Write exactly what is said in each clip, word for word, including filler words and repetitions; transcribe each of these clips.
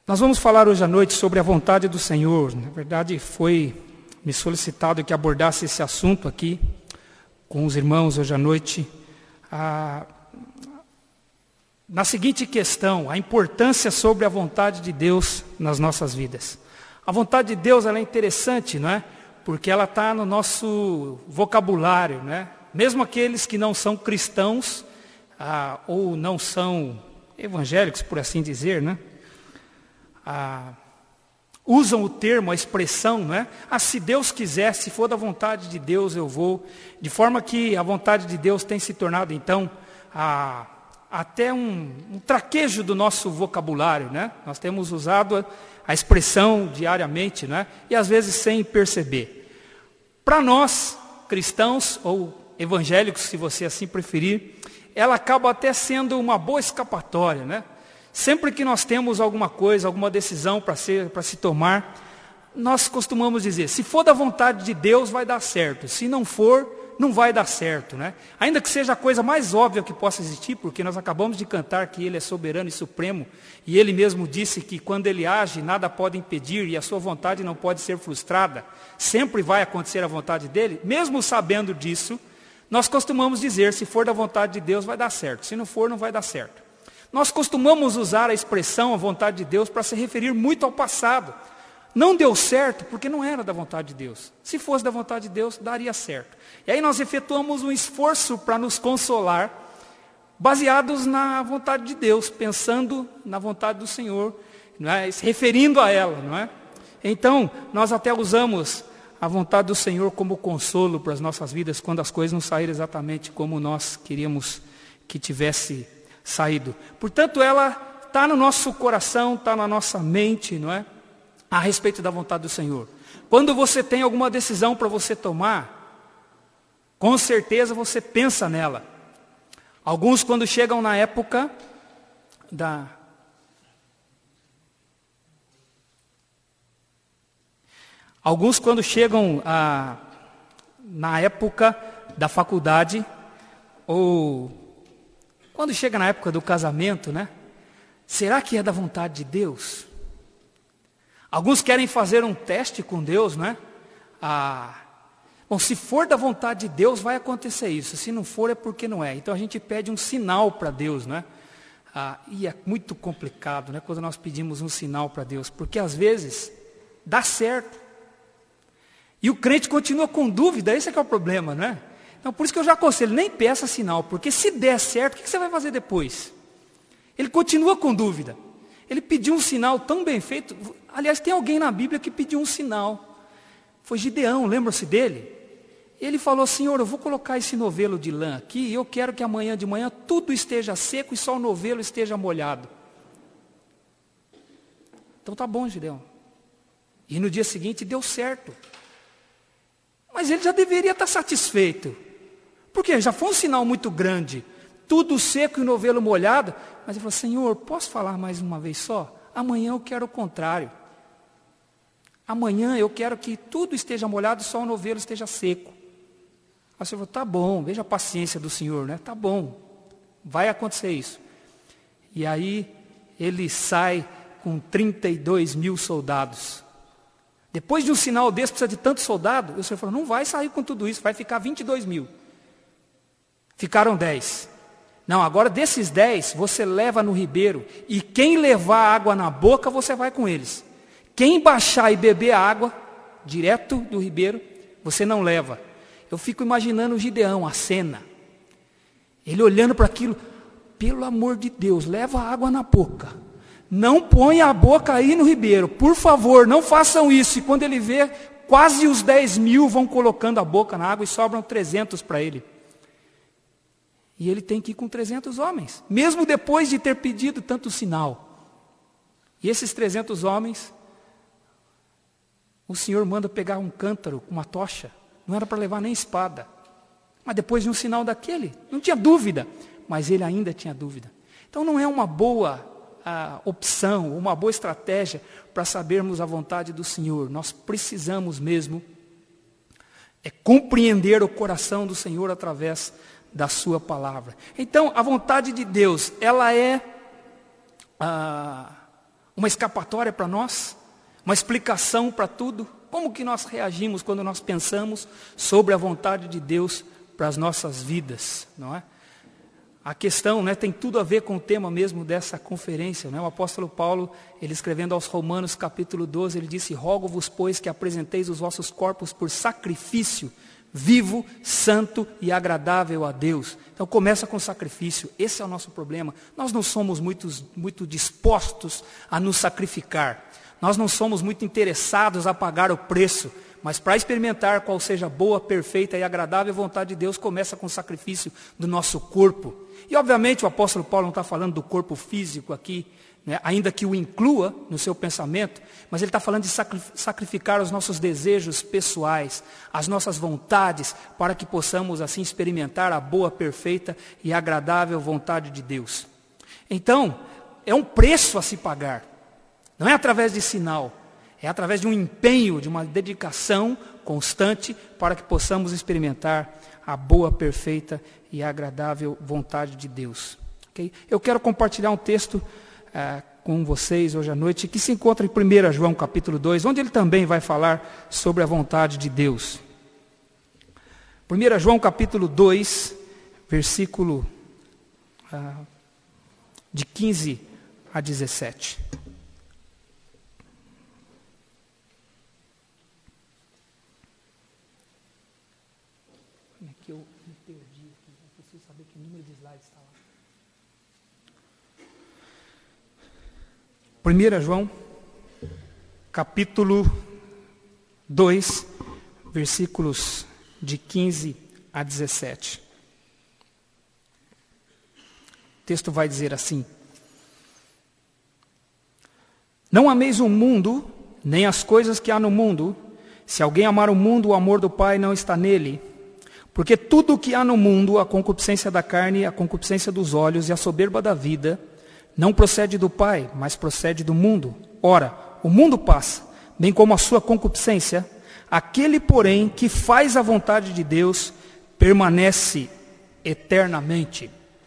Nós vamos falar hoje à noite sobre a vontade do Senhor. Na verdade, foi me solicitado que abordasse esse assunto aqui com os irmãos hoje à noite. Ah, na seguinte questão, a importância sobre a vontade de Deus nas nossas vidas. A vontade de Deus ela é interessante, não é? Porque ela está no nosso vocabulário, né? Mesmo aqueles que não são cristãos ah, ou não são evangélicos, por assim dizer, né? Ah, usam o termo, a expressão, não é? Ah, se Deus quiser, se for da vontade de Deus, eu vou. De forma que a vontade de Deus tem se tornado, então, a, até um, um traquejo do nosso vocabulário, né? Nós temos usado a, a expressão diariamente, né? E às vezes sem perceber. Para nós, cristãos ou evangélicos, se você assim preferir, ela acaba até sendo uma boa escapatória, né? Sempre que nós temos alguma coisa, alguma decisão para ser, para se tomar, nós costumamos dizer, se for da vontade de Deus, vai dar certo. Se não for, não vai dar certo, né? Ainda que seja a coisa mais óbvia que possa existir, porque nós acabamos de cantar que Ele é soberano e supremo, e Ele mesmo disse que quando Ele age, nada pode impedir, e a sua vontade não pode ser frustrada. Sempre vai acontecer a vontade dEle. Mesmo sabendo disso, nós costumamos dizer, se for da vontade de Deus, vai dar certo. Se não for, não vai dar certo. Nós costumamos usar a expressão, a vontade de Deus, para se referir muito ao passado. Não deu certo porque não era da vontade de Deus. Se fosse da vontade de Deus, daria certo. E aí nós efetuamos um esforço para nos consolar, baseados na vontade de Deus, pensando na vontade do Senhor, não é? Se referindo a ela, não é? Então, nós até usamos a vontade do Senhor como consolo para as nossas vidas, quando as coisas não saíram exatamente como nós queríamos que tivesse saído. Portanto, ela está no nosso coração, está na nossa mente, não é? A respeito da vontade do Senhor. Quando você tem alguma decisão para você tomar, com certeza você pensa nela. Alguns, quando chegam na época da... Alguns, quando chegam a... na época da faculdade, ou quando chega na época do casamento, né? Será que é da vontade de Deus? Alguns querem fazer um teste com Deus, né? Ah, bom, se for da vontade de Deus, vai acontecer isso. Se não for, é porque não é. Então a gente pede um sinal para Deus, né? Ah, e é muito complicado, né? Quando nós pedimos um sinal para Deus, porque às vezes dá certo. E o crente continua com dúvida, esse é que é o problema, né? Então, por isso que eu já aconselho, nem peça sinal, porque se der certo, o que você vai fazer depois? Ele continua com dúvida. Ele pediu um sinal tão bem feito. Aliás, tem alguém na Bíblia que pediu um sinal. Foi Gideão, lembra-se dele? Ele falou, Senhor, eu vou colocar esse novelo de lã aqui, e eu quero que amanhã de manhã tudo esteja seco e só o novelo esteja molhado. Então tá bom, Gideão. E no dia seguinte deu certo. Mas ele já deveria estar satisfeito. Porque já foi um sinal muito grande. Tudo seco e o novelo molhado. Mas ele falou, Senhor, posso falar mais uma vez só? Amanhã eu quero o contrário. Amanhã eu quero que tudo esteja molhado e só o novelo esteja seco. Aí o Senhor falou, tá bom, veja a paciência do Senhor, né? Tá bom, vai acontecer isso. E aí ele sai com trinta e dois mil soldados. Depois de um sinal desse, precisa de tanto soldado? O Senhor falou, não vai sair com tudo isso, vai ficar vinte e dois mil. Ficaram dez. Não, agora desses dez, você leva no ribeiro, e quem levar água na boca, você vai com eles. Quem baixar e beber a água, direto do ribeiro, você não leva. Eu fico imaginando o Gideão, a cena. Ele olhando para aquilo, pelo amor de Deus, leva a água na boca. Não ponha a boca aí no ribeiro, por favor, não façam isso. E quando ele vê, quase os dez mil vão colocando a boca na água e sobram trezentos para ele. E ele tem que ir com trezentos homens, mesmo depois de ter pedido tanto sinal. E esses trezentos homens, o Senhor manda pegar um cântaro, uma tocha, não era para levar nem espada. Mas depois de um sinal daquele, não tinha dúvida, mas ele ainda tinha dúvida. Então não é uma boa a opção, uma boa estratégia para sabermos a vontade do Senhor. Nós precisamos mesmo é compreender o coração do Senhor através da sua palavra. Então, a vontade de Deus, ela é ah, Uma escapatória para nós? Uma explicação para tudo? Como que nós reagimos quando nós pensamos sobre a vontade de Deus para as nossas vidas, não é? A questão, né, tem tudo a ver com o tema mesmo dessa conferência, né? O apóstolo Paulo, ele escrevendo aos Romanos capítulo doze, ele disse: rogo-vos, pois, que apresenteis os vossos corpos por sacrifício vivo, santo e agradável a Deus. Então começa com sacrifício. Esse é o nosso problema. Nós não somos muito, muito dispostos a nos sacrificar. Nós não somos muito interessados a pagar o preço. Mas para experimentar qual seja a boa, perfeita e agradável vontade de Deus, começa com o sacrifício do nosso corpo. E obviamente o apóstolo Paulo não está falando do corpo físico aqui, né, ainda que o inclua no seu pensamento, mas ele está falando de sacrificar os nossos desejos pessoais, as nossas vontades, para que possamos assim experimentar a boa, perfeita e agradável vontade de Deus. Então, é um preço a se pagar, não é através de sinal, é através de um empenho, de uma dedicação constante, para que possamos experimentar a boa, perfeita e agradável vontade de Deus. Okay? Eu quero compartilhar um texto uh, com vocês hoje à noite, que se encontra em primeiro João capítulo dois, onde ele também vai falar sobre a vontade de Deus. primeiro João capítulo dois, versículo uh, de quinze a dezessete. Que eu me perdi aqui, eu preciso saber que número de slides está lá. primeiro João, capítulo dois, versículos de quinze a dezessete. O texto vai dizer assim: não ameis o mundo, nem as coisas que há no mundo. Se alguém amar o mundo, o amor do Pai não está nele. Porque tudo o que há no mundo, a concupiscência da carne, a concupiscência dos olhos e a soberba da vida, não procede do Pai, mas procede do mundo. Ora, o mundo passa, bem como a sua concupiscência. Aquele, porém, que faz a vontade de Deus, permanece eternamente.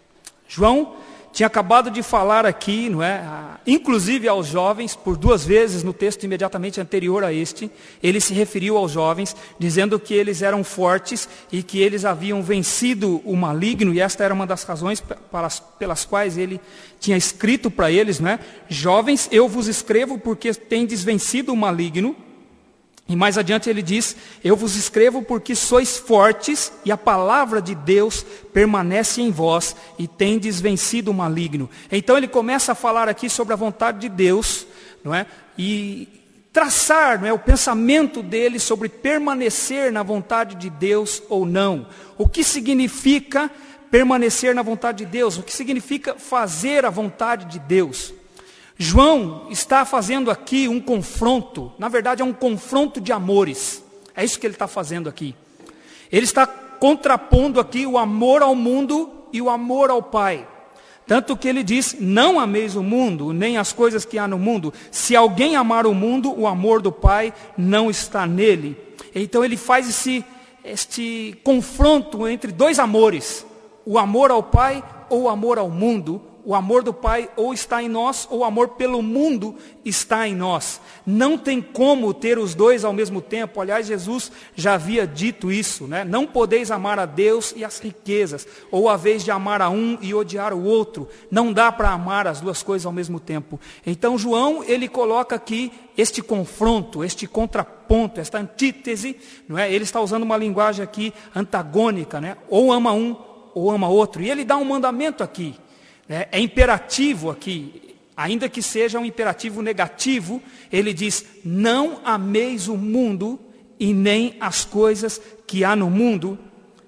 João tinha acabado de falar aqui, não é? Inclusive aos jovens, por duas vezes no texto imediatamente anterior a este, ele se referiu aos jovens, dizendo que eles eram fortes e que eles haviam vencido o maligno, e esta era uma das razões pelas, pelas quais ele tinha escrito para eles, não é? Jovens, eu vos escrevo porque tendes vencido o maligno. E mais adiante ele diz: eu vos escrevo porque sois fortes e a palavra de Deus permanece em vós e tendes vencido o maligno. Então ele começa a falar aqui sobre a vontade de Deus, não é? E traçar, não é, o pensamento dele sobre permanecer na vontade de Deus ou não. O que significa permanecer na vontade de Deus? O que significa fazer a vontade de Deus? João está fazendo aqui um confronto, na verdade é um confronto de amores, é isso que ele está fazendo aqui. Ele está contrapondo aqui o amor ao mundo e o amor ao Pai. Tanto que ele diz: não ameis o mundo, nem as coisas que há no mundo. Se alguém amar o mundo, o amor do Pai não está nele. Então ele faz esse, este confronto entre dois amores, o amor ao Pai ou o amor ao mundo. O amor do Pai ou está em nós, ou o amor pelo mundo está em nós. Não tem como ter os dois ao mesmo tempo. Aliás, Jesus já havia dito isso, né? Não podeis amar a Deus e as riquezas, ou a vez de amar a um e odiar o outro. Não dá para amar as duas coisas ao mesmo tempo. Então João, ele coloca aqui este confronto, este contraponto, esta antítese, não é? Ele está usando uma linguagem aqui antagônica, né? Ou ama um, ou ama outro. E ele dá um mandamento aqui. É, é imperativo aqui, ainda que seja um imperativo negativo, ele diz: não ameis o mundo e nem as coisas que há no mundo.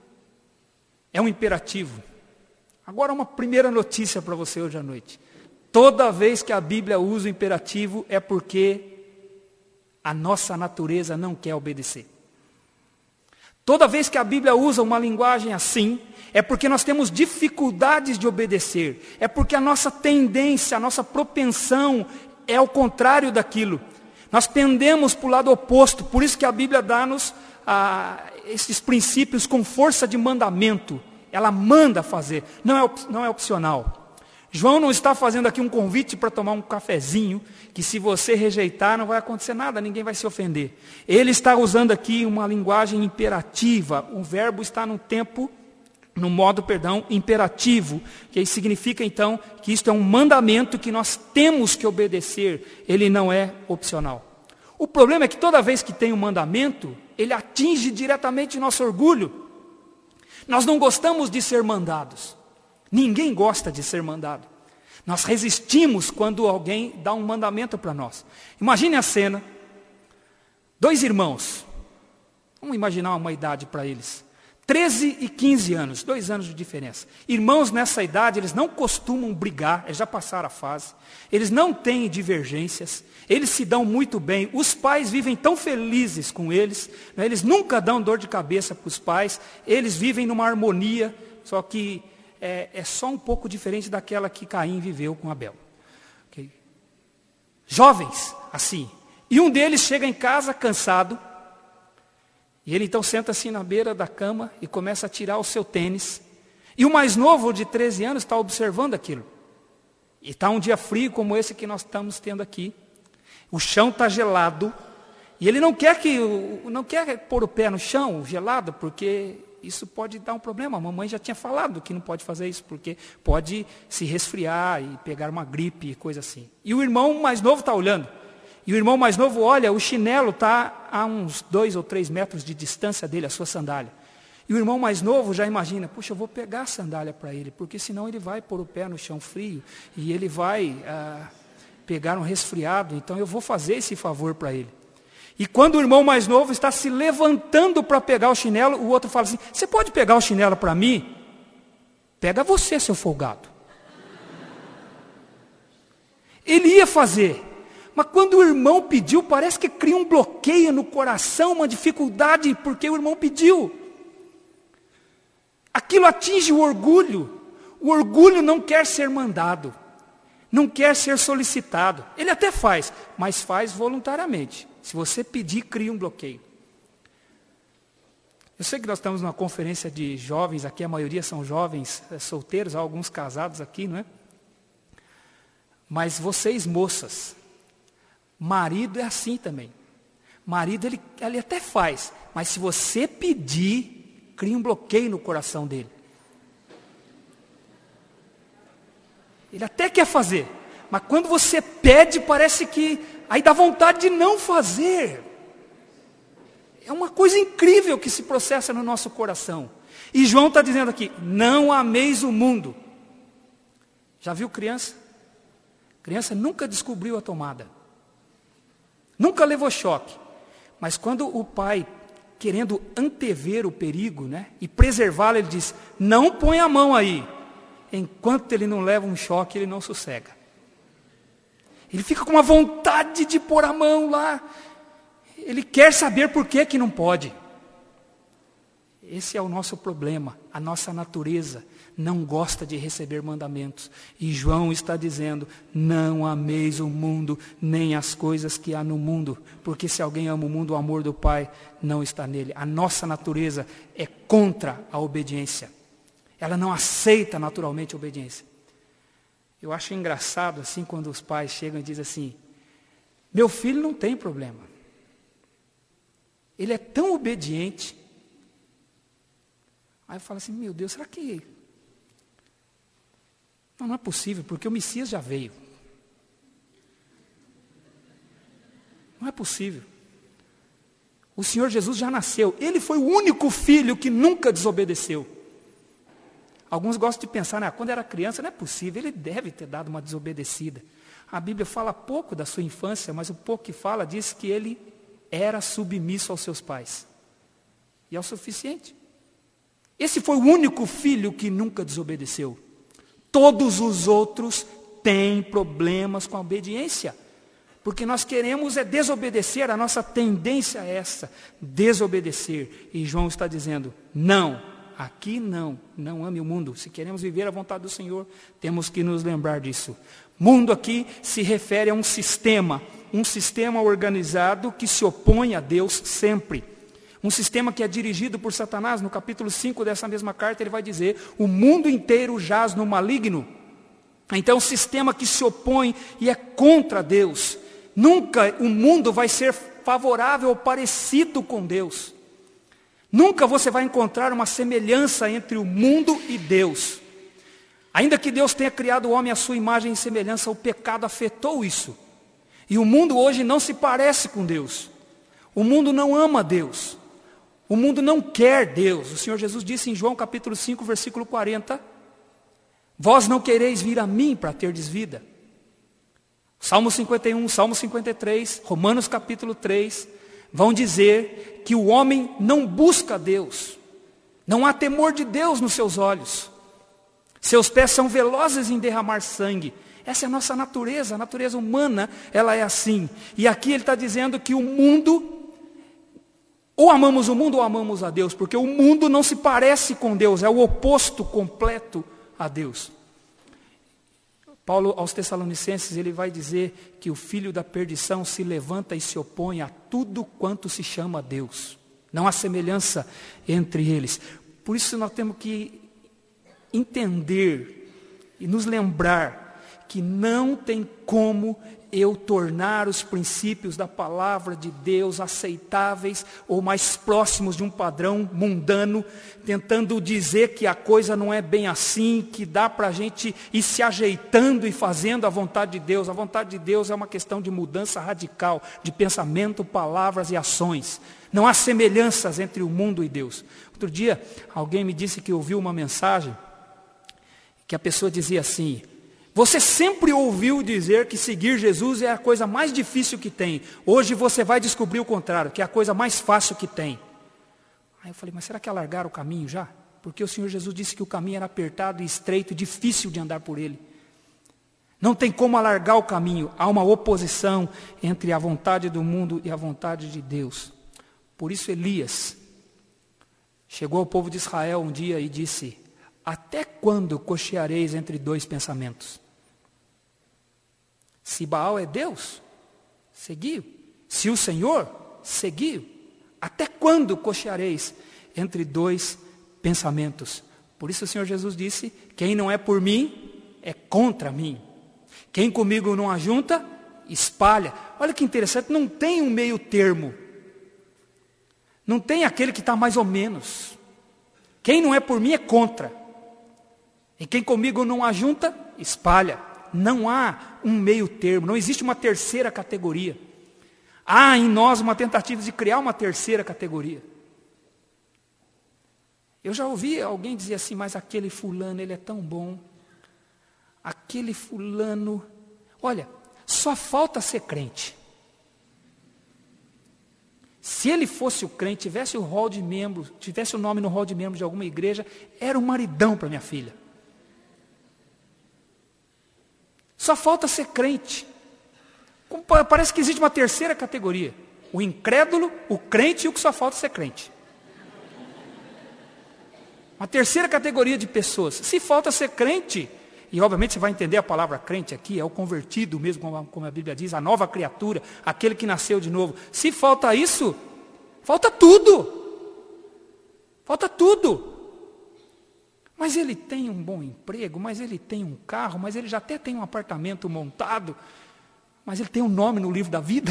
É um imperativo. Agora uma primeira notícia para você hoje à noite. Toda vez que a Bíblia usa o imperativo é porque a nossa natureza não quer obedecer. Toda vez que a Bíblia usa uma linguagem assim, é porque nós temos dificuldades de obedecer. É porque a nossa tendência, a nossa propensão é ao contrário daquilo. Nós pendemos para o lado oposto. Por isso que a Bíblia dá-nos ah, esses princípios com força de mandamento. Ela manda fazer, não é, não é opcional. João não está fazendo aqui um convite para tomar um cafezinho, que se você rejeitar não vai acontecer nada, ninguém vai se ofender. Ele está usando aqui uma linguagem imperativa, o verbo está no tempo, no modo, perdão, imperativo, que significa então que isto é um mandamento que nós temos que obedecer, ele não é opcional. O problema é que toda vez que tem um mandamento, ele atinge diretamente nosso orgulho. Nós não gostamos de ser mandados. Ninguém gosta de ser mandado. Nós resistimos quando alguém dá um mandamento para nós. Imagine a cena. Dois irmãos. Vamos imaginar uma idade para eles. treze e quinze anos, dois anos de diferença. Irmãos nessa idade, eles não costumam brigar, eles já passaram a fase. Eles não têm divergências, eles se dão muito bem. Os pais vivem tão felizes com eles, né? Eles nunca dão dor de cabeça para os pais, eles vivem numa harmonia, só que é, é só um pouco diferente daquela que Caim viveu com Abel. Okay? Jovens, assim. E um deles chega em casa cansado, e ele então senta assim na beira da cama e começa a tirar o seu tênis. E o mais novo, de treze anos, está observando aquilo. E está um dia frio como esse que nós estamos tendo aqui. O chão está gelado. E ele não quer, que, não quer pôr o pé no chão gelado, porque isso pode dar um problema. A mamãe já tinha falado que não pode fazer isso, porque pode se resfriar e pegar uma gripe e coisa assim. E o irmão mais novo está olhando. E o irmão mais novo olha, o chinelo está a uns dois ou três metros de distância dele, a sua sandália. E o irmão mais novo já imagina, puxa, eu vou pegar a sandália para ele, porque senão ele vai pôr o pé no chão frio, e ele vai ah, pegar um resfriado, então eu vou fazer esse favor para ele. E quando o irmão mais novo está se levantando para pegar o chinelo, o outro fala assim, você pode pegar o chinelo para mim? Pega você, seu folgado. Ele ia fazer. Mas quando o irmão pediu, parece que cria um bloqueio no coração, uma dificuldade, porque o irmão pediu. Aquilo atinge o orgulho. O orgulho não quer ser mandado, não quer ser solicitado. Ele até faz, mas faz voluntariamente. Se você pedir, cria um bloqueio. Eu sei que nós estamos numa conferência de jovens aqui, a maioria são jovens é, solteiros, há alguns casados aqui, não é? Mas vocês, moças, marido é assim também. Marido, ele, ele até faz, mas se você pedir, cria um bloqueio no coração dele. Ele até quer fazer, mas quando você pede, parece que aí dá vontade de não fazer. É uma coisa incrível que se processa no nosso coração. E João está dizendo aqui, não ameis o mundo. Já viu criança? Criança nunca descobriu a tomada. Nunca levou choque, mas quando o pai, querendo antever o perigo, né, e preservá-lo, ele diz, não põe a mão aí. Enquanto ele não leva um choque, ele não sossega. Ele fica com uma vontade de pôr a mão lá. Ele quer saber por que que não pode. Esse é o nosso problema, a nossa natureza não gosta de receber mandamentos. E João está dizendo, não ameis o mundo, nem as coisas que há no mundo. Porque se alguém ama o mundo, o amor do Pai não está nele. A nossa natureza é contra a obediência. Ela não aceita naturalmente a obediência. Eu acho engraçado assim quando os pais chegam e dizem assim, meu filho não tem problema. Ele é tão obediente. Aí eu falo assim, meu Deus, será que... Não, não é possível, porque o Messias já veio. Não é possível. O Senhor Jesus já nasceu. Ele foi o único filho que nunca desobedeceu. Alguns gostam de pensar, né, quando era criança, não é possível, ele deve ter dado uma desobedecida. A Bíblia fala pouco da sua infância, mas o pouco que fala diz que ele era submisso aos seus pais. E é o suficiente. Esse foi o único filho que nunca desobedeceu. Todos os outros têm problemas com a obediência. Porque nós queremos é desobedecer, a nossa tendência é essa, desobedecer. E João está dizendo, não, aqui não, não ame o mundo. Se queremos viver a vontade do Senhor, temos que nos lembrar disso. Mundo aqui se refere a um sistema, um sistema organizado que se opõe a Deus sempre. Um sistema que é dirigido por Satanás. No capítulo cinco dessa mesma carta ele vai dizer, o mundo inteiro jaz no maligno. Então é um sistema que se opõe e é contra Deus. Nunca o mundo vai ser favorável ou parecido com Deus. Nunca você vai encontrar uma semelhança entre o mundo e Deus. Ainda que Deus tenha criado o homem à sua imagem e semelhança, o pecado afetou isso. E o mundo hoje não se parece com Deus. O mundo não ama Deus. O mundo não quer Deus. O Senhor Jesus disse em João capítulo cinco, versículo quarenta, vós não quereis vir a mim para terdes vida. Salmo cinquenta e um, Salmo cinquenta e três, Romanos capítulo três, vão dizer que o homem não busca Deus. Não há temor de Deus nos seus olhos. Seus pés são velozes em derramar sangue. Essa é a nossa natureza, a natureza humana, ela é assim. E aqui ele está dizendo que o mundo, ou amamos o mundo ou amamos a Deus, porque o mundo não se parece com Deus, é o oposto completo a Deus. Paulo aos Tessalonicenses, ele vai dizer que o filho da perdição se levanta e se opõe a tudo quanto se chama Deus. Não há semelhança entre eles. Por isso nós temos que entender e nos lembrar que não tem como eu tornar os princípios da palavra de Deus aceitáveis ou mais próximos de um padrão mundano, tentando dizer que a coisa não é bem assim, que dá para a gente ir se ajeitando e fazendo a vontade de Deus. A vontade de Deus é uma questão de mudança radical, de pensamento, palavras e ações. Não há semelhanças entre o mundo e Deus. Outro dia, alguém me disse que ouviu uma mensagem, que a pessoa dizia assim: você sempre ouviu dizer que seguir Jesus é a coisa mais difícil que tem. Hoje você vai descobrir o contrário, que é a coisa mais fácil que tem. Aí eu falei, mas será que alargaram o caminho já? Porque o Senhor Jesus disse que o caminho era apertado e estreito, difícil de andar por ele. Não tem como alargar o caminho. Há uma oposição entre a vontade do mundo e a vontade de Deus. Por isso Elias chegou ao povo de Israel um dia e disse: até quando cocheareis entre dois pensamentos? Se Baal é Deus, seguiu. Se o Senhor, seguiu. Até quando cocheareis entre dois pensamentos? Por isso o Senhor Jesus disse: quem não é por mim, é contra mim. Quem comigo não ajunta, espalha. Olha que interessante, não tem um meio termo. Não tem aquele que está mais ou menos. Quem não é por mim é contra. E quem comigo não ajunta, espalha. Não há um meio termo, não existe uma terceira categoria. Há em nós uma tentativa de criar uma terceira categoria. Eu já ouvi alguém dizer assim, mas aquele fulano, ele é tão bom. Aquele fulano, olha, só falta ser crente. Se ele fosse o crente, tivesse o rol de membros, tivesse o nome no rol de membros de alguma igreja, era um maridão para minha filha. Só falta ser crente. Parece que existe uma terceira categoria. O incrédulo, o crente e o que só falta ser crente. Uma terceira categoria de pessoas. Se falta ser crente, e obviamente você vai entender a palavra crente aqui, é o convertido mesmo, como a, como a Bíblia diz, a nova criatura, aquele que nasceu de novo. Se falta isso, falta tudo. Falta tudo. Mas ele tem um bom emprego, mas ele tem um carro, mas ele já até tem um apartamento montado, mas ele tem um nome no livro da vida.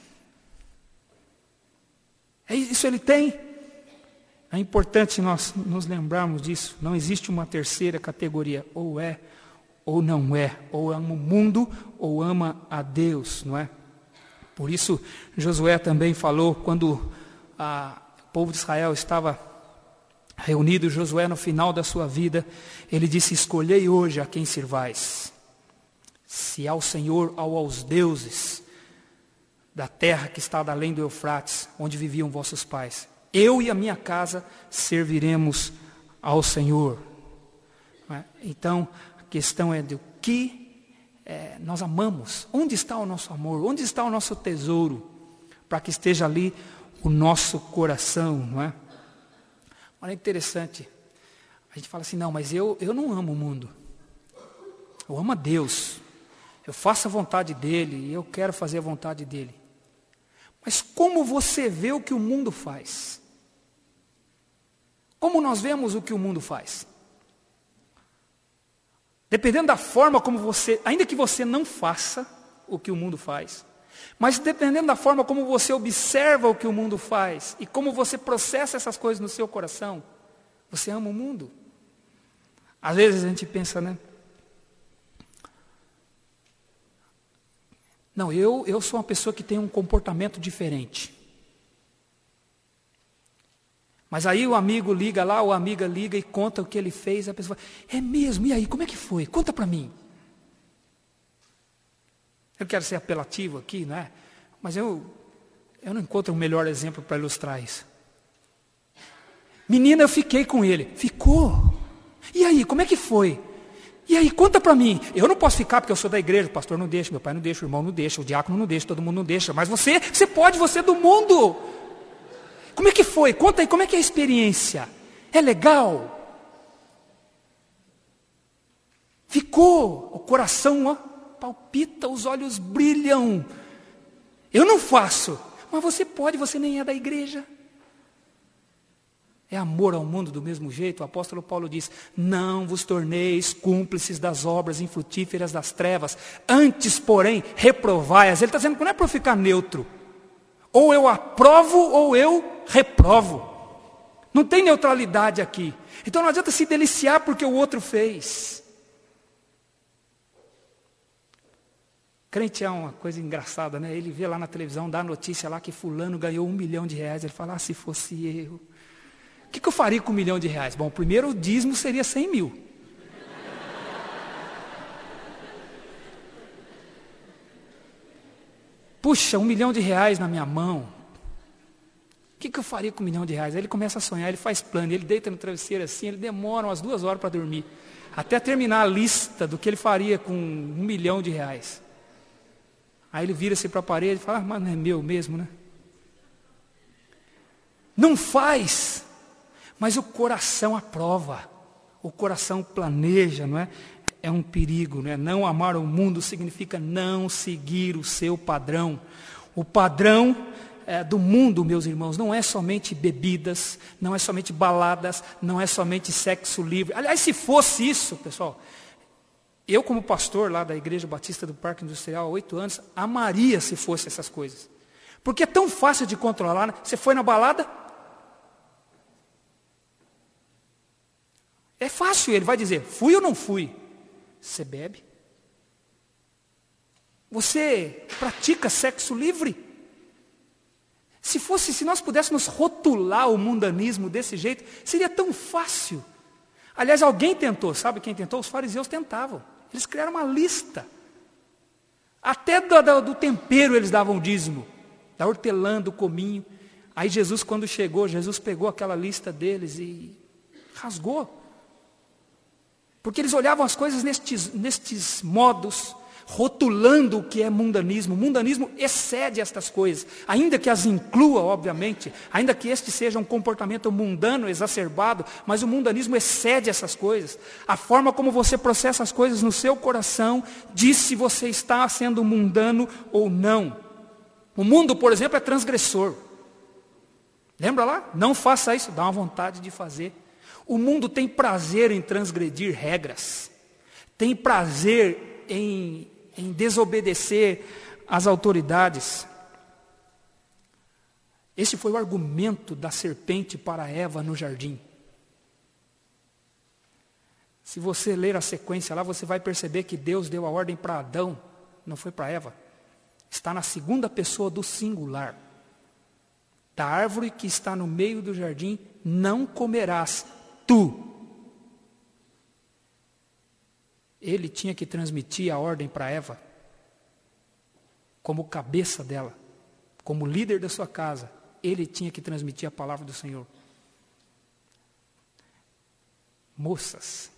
É isso ele tem. É importante nós nos lembrarmos disso. Não existe uma terceira categoria, ou é ou não é, ou ama o mundo ou ama a Deus, não é? Por isso Josué também falou, quando a, o povo de Israel estava reunido, Josué no final da sua vida, ele disse: escolhei hoje a quem sirvais, se ao Senhor ou aos deuses da terra que está além do Eufrates, onde viviam vossos pais. Eu e a minha casa serviremos ao Senhor. Então, a questão é do que é, nós amamos. Onde está o nosso amor? Onde está o nosso tesouro? Para que esteja ali o nosso coração, não é? Olha, é interessante. A gente fala assim, não, mas eu, eu não amo o mundo. Eu amo a Deus. Eu faço a vontade dEle e eu quero fazer a vontade dEle. Mas como você vê o que o mundo faz? Como nós vemos o que o mundo faz? Dependendo da forma como você, ainda que você não faça o que o mundo faz, mas dependendo da forma como você observa o que o mundo faz e como você processa essas coisas no seu coração, você ama o mundo. Às vezes a gente pensa, né? Não, eu, eu sou uma pessoa que tem um comportamento diferente. Mas aí o amigo liga lá, ou a amiga liga e conta o que ele fez, a pessoa fala, é mesmo? E aí, como é que foi? Conta para mim. Eu quero ser apelativo aqui, né? Mas eu, eu não encontro um melhor exemplo para ilustrar isso. Menina, eu fiquei com ele. Ficou. E aí, como é que foi? E aí, conta para mim. Eu não posso ficar porque eu sou da igreja, o pastor não deixa, meu pai não deixa, o irmão não deixa, o diácono não deixa, todo mundo não deixa. Mas você, você pode, você é do mundo. Como é que foi? Conta aí, como é que é a experiência? É legal? Ficou, o coração ó, palpita, os olhos brilham. Eu não faço, mas você pode, você nem é da igreja. É amor ao mundo do mesmo jeito. O apóstolo Paulo diz, não vos torneis cúmplices das obras infrutíferas das trevas, antes, porém, reprovai-as. Ele está dizendo que não é para ficar neutro. Ou eu aprovo ou eu reprovo. Não tem neutralidade aqui. Então não adianta se deliciar porque o outro fez. Crente é uma coisa engraçada, né? Ele vê lá na televisão, dá a notícia lá que fulano ganhou um milhão de reais. Ele fala, ah, se fosse eu. O que, que eu faria com um milhão de reais? Bom, primeiro o dízimo seria cem mil. Puxa, um milhão de reais na minha mão. O que, que eu faria com um milhão de reais? Aí ele começa a sonhar, ele faz plano, ele deita no travesseiro assim, ele demora umas duas horas para dormir. Até terminar a lista do que ele faria com um milhão de reais. Aí ele vira-se para a parede e fala, ah, mas não é meu mesmo, né? Não faz, mas o coração aprova, o coração planeja, não é? É um perigo, né? Não amar o mundo significa não seguir o seu padrão. O padrão é, do mundo, meus irmãos, não é somente bebidas, não é somente baladas, não é somente sexo livre. Aliás, se fosse isso, pessoal, eu como pastor lá da Igreja Batista do Parque Industrial há oito anos, amaria se fosse essas coisas. Porque é tão fácil de controlar, né? Você foi na balada? É fácil, ele vai dizer, fui ou não fui? Você bebe? Você pratica sexo livre? Se fosse, se nós pudéssemos rotular o mundanismo desse jeito, seria tão fácil. Aliás, alguém tentou, sabe quem tentou? Os fariseus tentavam. Eles criaram uma lista. Até do, do, do tempero eles davam dízimo. Da hortelã, do cominho. Aí Jesus, quando chegou, Jesus pegou aquela lista deles e rasgou. Porque eles olhavam as coisas nestes, nestes modos, rotulando o que é mundanismo. O mundanismo excede estas coisas, ainda que as inclua, obviamente, ainda que este seja um comportamento mundano, exacerbado, mas o mundanismo excede essas coisas. A forma como você processa as coisas no seu coração diz se você está sendo mundano ou não. O mundo, por exemplo, é transgressor. Lembra lá? Não faça isso, dá uma vontade de fazer. O mundo tem prazer em transgredir regras, tem prazer em, em desobedecer às autoridades. Esse foi o argumento da serpente para Eva no jardim. Se você ler a sequência lá, você vai perceber que Deus deu a ordem para Adão, não foi para Eva. Está na segunda pessoa do singular. Da árvore que está no meio do jardim, não comerás. Tu. Ele tinha que transmitir a ordem para Eva, como cabeça dela, como líder da sua casa, ele tinha que transmitir a palavra do Senhor. Moças,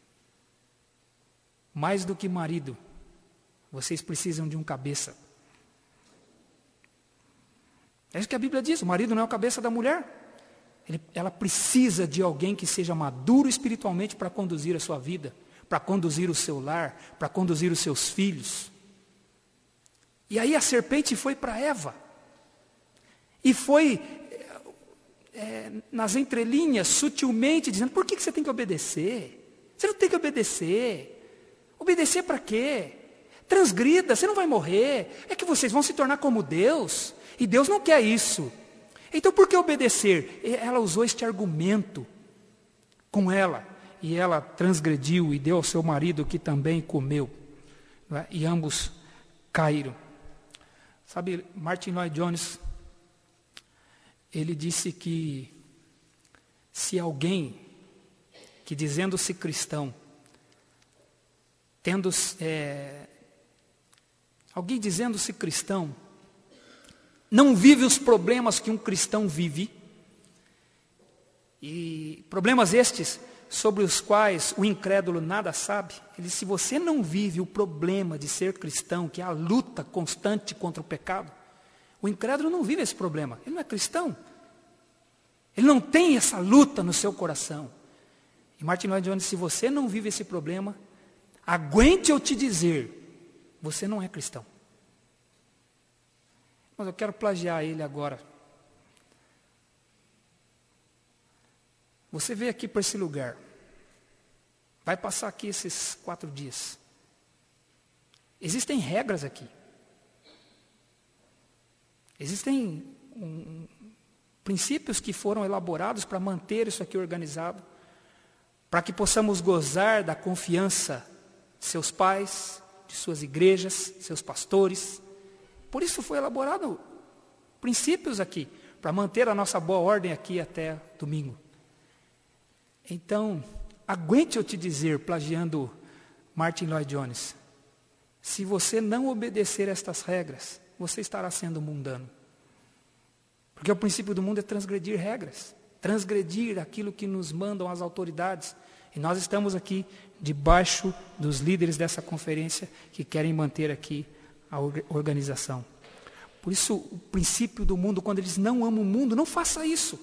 mais do que marido, vocês precisam de um cabeça. É isso que a Bíblia diz, o marido não é o cabeça da mulher. Ele, ela precisa de alguém que seja maduro espiritualmente para conduzir a sua vida, para conduzir o seu lar, para conduzir os seus filhos. E aí a serpente foi para Eva. E foi é, nas entrelinhas, sutilmente, dizendo, por que, que você tem que obedecer? Você não tem que obedecer. Obedecer para quê? Transgrida, você não vai morrer. É que vocês vão se tornar como Deus. E Deus não quer isso. Então por que obedecer? Ela usou este argumento com ela. E ela transgrediu e deu ao seu marido, que também comeu. Não é? E ambos caíram. Sabe, Martin Lloyd Jones, ele disse que se alguém que dizendo-se cristão, tendo, é, alguém dizendo-se cristão, não vive os problemas que um cristão vive, e problemas estes sobre os quais o incrédulo nada sabe, ele disse, se você não vive o problema de ser cristão, que é a luta constante contra o pecado, o incrédulo não vive esse problema, ele não é cristão, ele não tem essa luta no seu coração. E Martin Lloyd Jones, se você não vive esse problema, aguente eu te dizer, você não é cristão. Mas eu quero plagiar ele agora. Você veio aqui para esse lugar, vai passar aqui esses quatro dias. Existem regras aqui. Existem um, princípios que foram elaborados para manter isso aqui organizado, para que possamos gozar da confiança de seus pais, de suas igrejas, seus pastores. Por isso foi elaborado princípios aqui, para manter a nossa boa ordem aqui até domingo. Então, aguente eu te dizer, plagiando Martin Lloyd Jones, se você não obedecer estas regras, você estará sendo mundano. Porque o princípio do mundo é transgredir regras, transgredir aquilo que nos mandam as autoridades. E nós estamos aqui debaixo dos líderes dessa conferência que querem manter aqui a organização. Por isso, o princípio do mundo, quando eles não amam o mundo, não faça isso.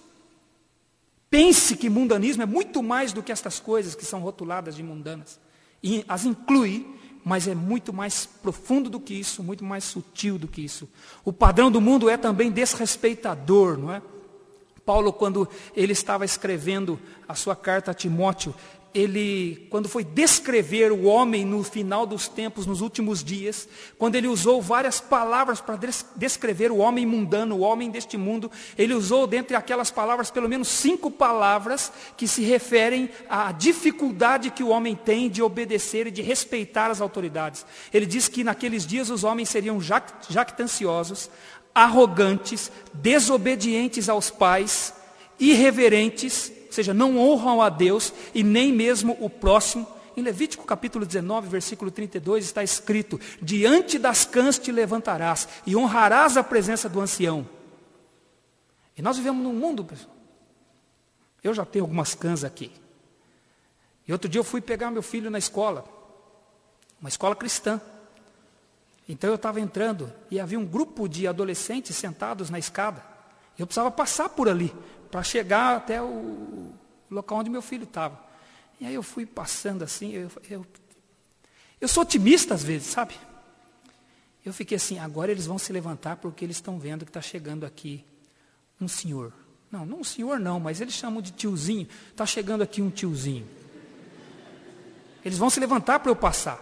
Pense que mundanismo é muito mais do que estas coisas que são rotuladas de mundanas. E as inclui, mas é muito mais profundo do que isso, muito mais sutil do que isso. O padrão do mundo é também desrespeitador, não é? Paulo, quando ele estava escrevendo a sua carta a Timóteo, ele, quando foi descrever o homem no final dos tempos, nos últimos dias, quando ele usou várias palavras para descrever o homem mundano, o homem deste mundo, ele usou dentre aquelas palavras pelo menos cinco palavras que se referem à dificuldade que o homem tem de obedecer e de respeitar as autoridades. Ele diz que naqueles dias os homens seriam jactanciosos, arrogantes, desobedientes aos pais, irreverentes, ou seja, não honram a Deus e nem mesmo o próximo. Em Levítico capítulo dezenove, versículo trinta e dois, está escrito, diante das cãs te levantarás e honrarás a presença do ancião. E nós vivemos num mundo, pessoal. Eu já tenho algumas cãs aqui. E outro dia eu fui pegar meu filho na escola, uma escola cristã. Então eu estava entrando e havia um grupo de adolescentes sentados na escada. Eu precisava passar por ali, para chegar até o local onde meu filho estava. E aí eu fui passando assim, eu, eu, eu sou otimista às vezes, sabe? Eu fiquei assim, agora eles vão se levantar porque eles estão vendo que está chegando aqui um senhor. Não, não um senhor não, mas eles chamam de tiozinho. Está chegando aqui um tiozinho. Eles vão se levantar para eu passar.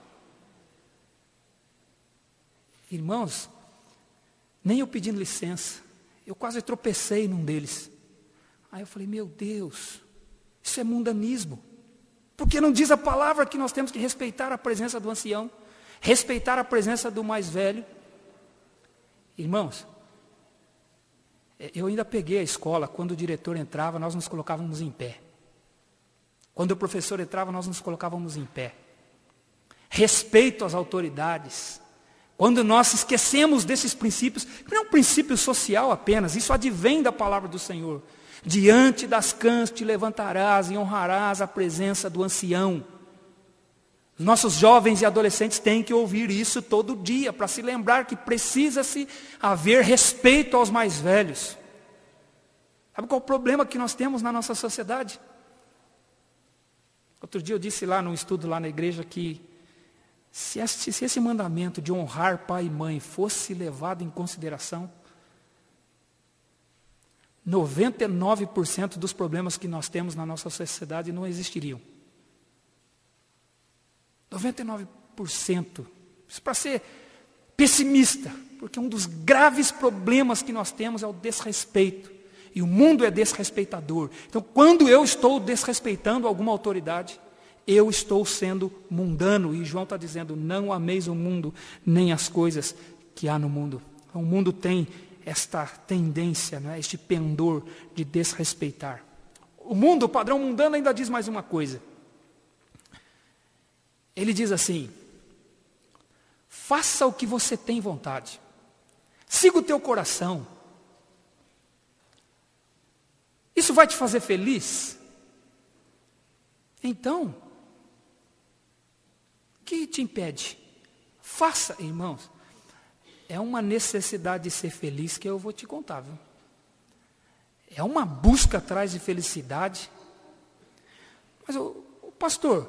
Irmãos, nem eu pedindo licença, eu quase tropecei num deles. Aí eu falei, meu Deus, isso é mundanismo. Porque não diz a palavra que nós temos que respeitar a presença do ancião, respeitar a presença do mais velho. Irmãos, eu ainda peguei a escola, quando o diretor entrava, nós nos colocávamos em pé. Quando o professor entrava, nós nos colocávamos em pé. Respeito às autoridades. Quando nós esquecemos desses princípios, que não é um princípio social apenas, isso advém da palavra do Senhor. Diante das cãs te levantarás e honrarás a presença do ancião. Os nossos jovens e adolescentes têm que ouvir isso todo dia, para se lembrar que precisa-se haver respeito aos mais velhos. Sabe qual é o problema que nós temos na nossa sociedade? Outro dia eu disse lá num estudo lá na igreja que Se esse, se esse mandamento de honrar pai e mãe fosse levado em consideração, noventa e nove por cento dos problemas que nós temos na nossa sociedade não existiriam. noventa e nove por cento. Isso para ser pessimista, porque um dos graves problemas que nós temos é o desrespeito. E o mundo é desrespeitador. Então, quando eu estou desrespeitando alguma autoridade, eu estou sendo mundano. E João está dizendo, não ameis o mundo, nem as coisas que há no mundo. O mundo tem esta tendência, né, este pendor de desrespeitar. O mundo, o padrão mundano, ainda diz mais uma coisa. Ele diz assim, faça o que você tem vontade. Siga o teu coração. Isso vai te fazer feliz? Então, o que te impede? Faça, irmãos. É uma necessidade de ser feliz que eu vou te contar, viu? É uma busca atrás de felicidade. Mas, o, o pastor,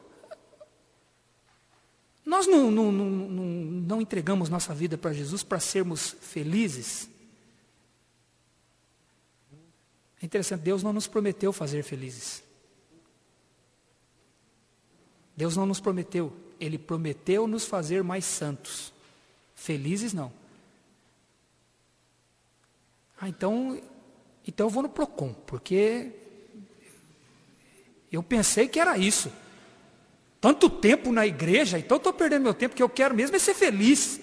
nós não, não, não, não, não entregamos nossa vida para Jesus para sermos felizes? É interessante, Deus não nos prometeu fazer felizes. Deus não nos prometeu. Ele prometeu nos fazer mais santos. Felizes não. Ah, então, então eu vou no Procon, porque eu pensei que era isso. Tanto tempo na igreja, então estou perdendo meu tempo, porque eu quero mesmo é ser feliz.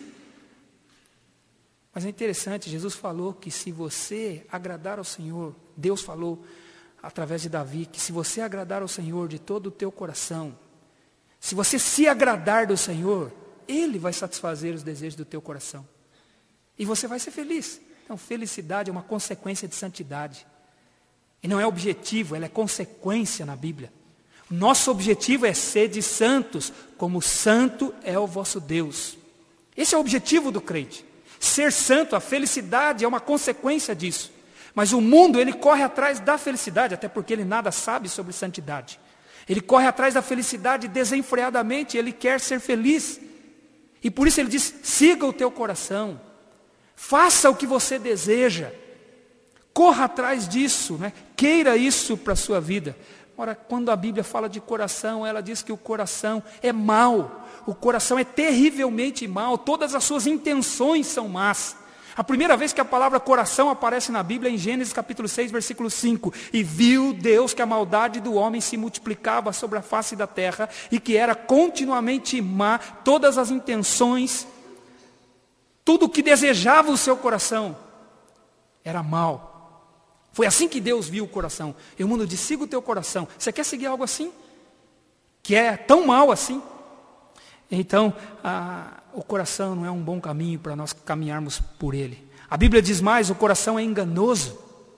Mas é interessante, Jesus falou que se você agradar ao Senhor, Deus falou através de Davi, que se você agradar ao Senhor de todo o teu coração, se você se agradar do Senhor, Ele vai satisfazer os desejos do teu coração. E você vai ser feliz. Então, felicidade é uma consequência de santidade. E não é objetivo, ela é consequência na Bíblia. Nosso objetivo é ser de santos, como santo é o vosso Deus. Esse é o objetivo do crente. Ser santo, a felicidade é uma consequência disso. Mas o mundo, ele corre atrás da felicidade, até porque ele nada sabe sobre santidade. Ele corre atrás da felicidade desenfreadamente, ele quer ser feliz. E por isso ele diz, siga o teu coração. Faça o que você deseja. Corra atrás disso, né? Queira isso para a sua vida. Ora, quando a Bíblia fala de coração, ela diz que o coração é mau. O coração é terrivelmente mau. Todas as suas intenções são más. A primeira vez que a palavra coração aparece na Bíblia é em Gênesis capítulo seis, versículo cinco. E viu Deus que a maldade do homem se multiplicava sobre a face da terra e que era continuamente má, todas as intenções, tudo o que desejava o seu coração era mal. Foi assim que Deus viu o coração. E o mundo diz, siga o teu coração. Você quer seguir algo assim? Que é tão mal assim? Então, a, o coração não é um bom caminho para nós caminharmos por ele. A Bíblia diz mais, o coração é enganoso.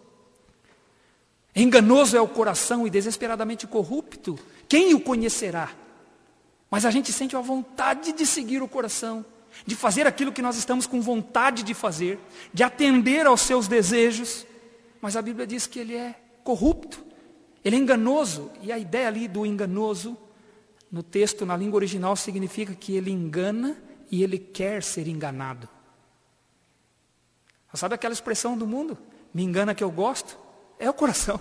Enganoso é o coração e desesperadamente corrupto. Quem o conhecerá? Mas a gente sente a vontade de seguir o coração, de fazer aquilo que nós estamos com vontade de fazer, de atender aos seus desejos. Mas a Bíblia diz que ele é corrupto, ele é enganoso. E a ideia ali do enganoso, no texto, na língua original, significa que ele engana e ele quer ser enganado. Sabe aquela expressão do mundo? Me engana que eu gosto? É o coração.